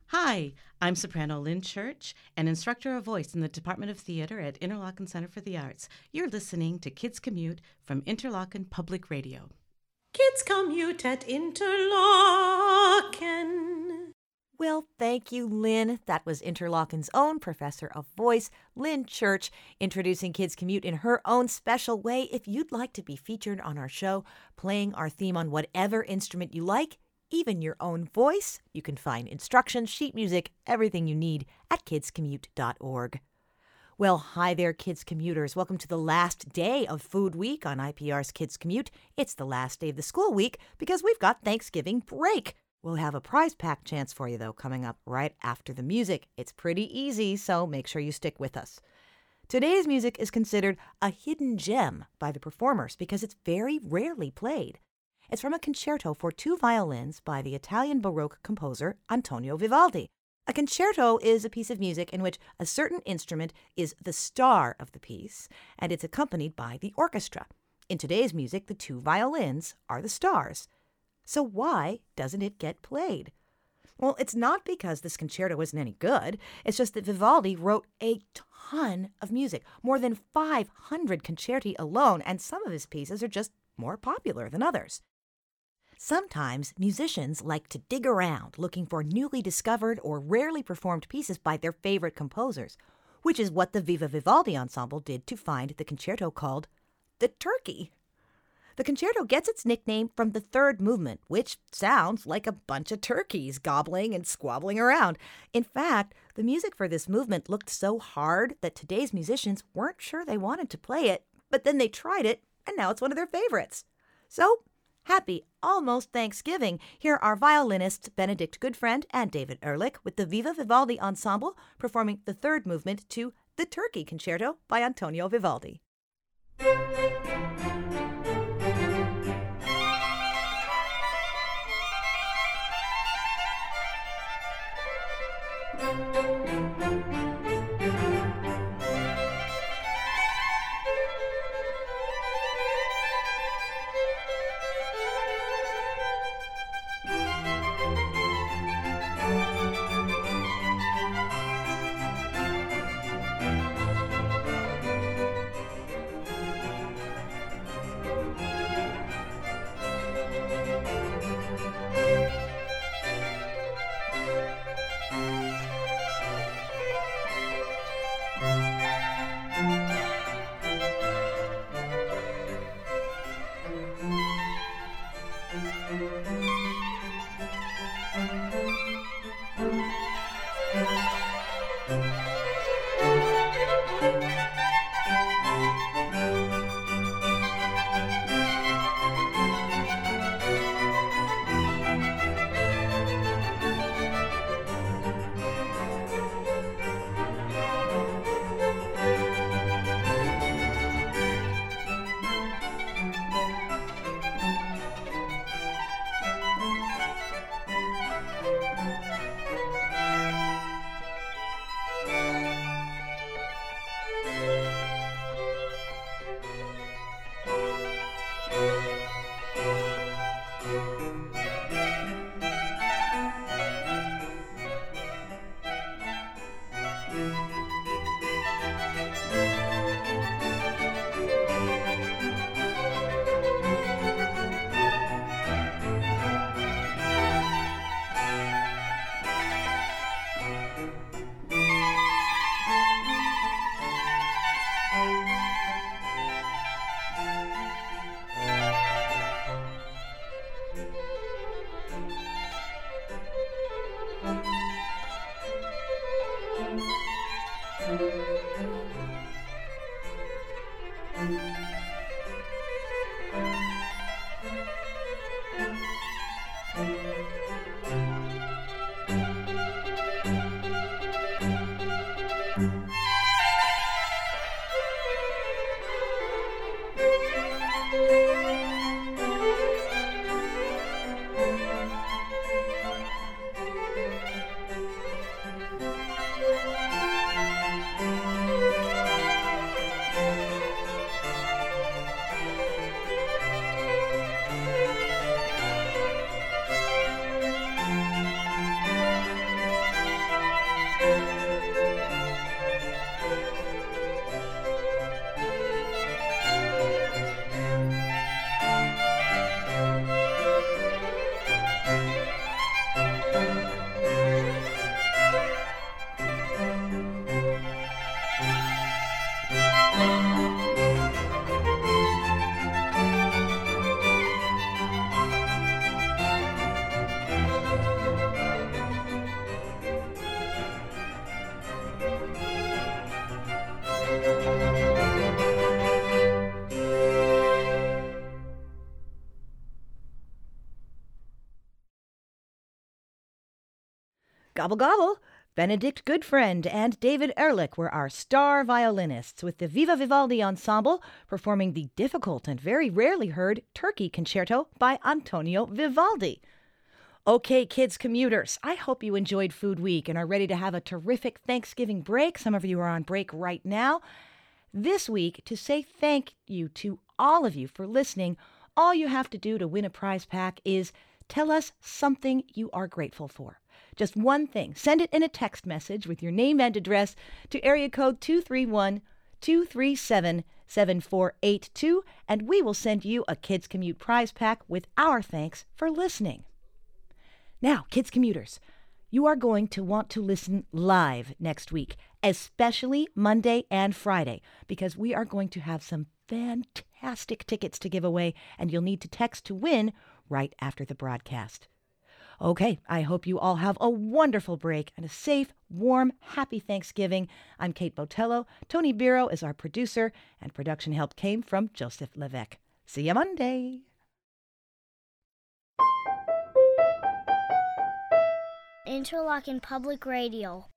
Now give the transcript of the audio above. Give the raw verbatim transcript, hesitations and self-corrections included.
Hi, I'm soprano Lynn Church, an instructor of voice in the Department of Theater at Interlochen Center for the Arts. You're listening to Kids Commute from Interlochen Public Radio. Kids Commute at Interlochen. Well, thank you, Lynn. That was Interlochen's own professor of voice, Lynn Church, introducing Kids Commute in her own special way. If you'd like to be featured on our show, playing our theme on whatever instrument you like, even your own voice, you can find instructions, sheet music, everything you need at kids commute dot org. Well, hi there, Kids Commuters. Welcome to the last day of Food Week on I P R's Kids Commute. It's the last day of the school week because we've got Thanksgiving break. We'll have a prize pack chance for you, though, coming up right after the music. It's pretty easy, so make sure you stick with us. Today's music is considered a hidden gem by the performers because it's very rarely played. It's from a concerto for two violins by the Italian Baroque composer Antonio Vivaldi. A concerto is a piece of music in which a certain instrument is the star of the piece, and it's accompanied by the orchestra. In today's music, the two violins are the stars. So why doesn't it get played? Well, it's not because this concerto isn't any good. It's just that Vivaldi wrote a ton of music, more than five hundred concerti alone, and some of his pieces are just more popular than others. Sometimes musicians like to dig around looking for newly discovered or rarely performed pieces by their favorite composers, which is what the Viva Vivaldi Ensemble did to find the concerto called The Turkey. The concerto gets its nickname from the third movement, which sounds like a bunch of turkeys gobbling and squabbling around. In fact, the music for this movement looked so hard that today's musicians weren't sure they wanted to play it, but then they tried it, and now it's one of their favorites. So, happy almost Thanksgiving. Here are violinists Benedict Goodfriend and David Ehrlich with the Viva Vivaldi Ensemble performing the third movement to The Turkey Concerto by Antonio Vivaldi. Gobble gobble! Benedict Goodfriend and David Ehrlich were our star violinists with the Viva Vivaldi Ensemble performing the difficult and very rarely heard Turkey Concerto by Antonio Vivaldi. Okay, kids commuters, I hope you enjoyed Food Week and are ready to have a terrific Thanksgiving break. Some of you are on break right now. This week, to say thank you to all of you for listening, all you have to do to win a prize pack is tell us something you are grateful for. Just one thing. Send it in a text message with your name and address to area code two three one, two three seven, seven four eight two, and we will send you a Kids Commute prize pack with our thanks for listening. Now, kids commuters, you are going to want to listen live next week, especially Monday and Friday, because we are going to have some fantastic tickets to give away, and you'll need to text to win right after the broadcast. Okay, I hope you all have a wonderful break and a safe, warm, happy Thanksgiving. I'm Kate Botello. Tony Biro is our producer, and production help came from Joseph Levesque. See you Monday. Interlochen Public Radio.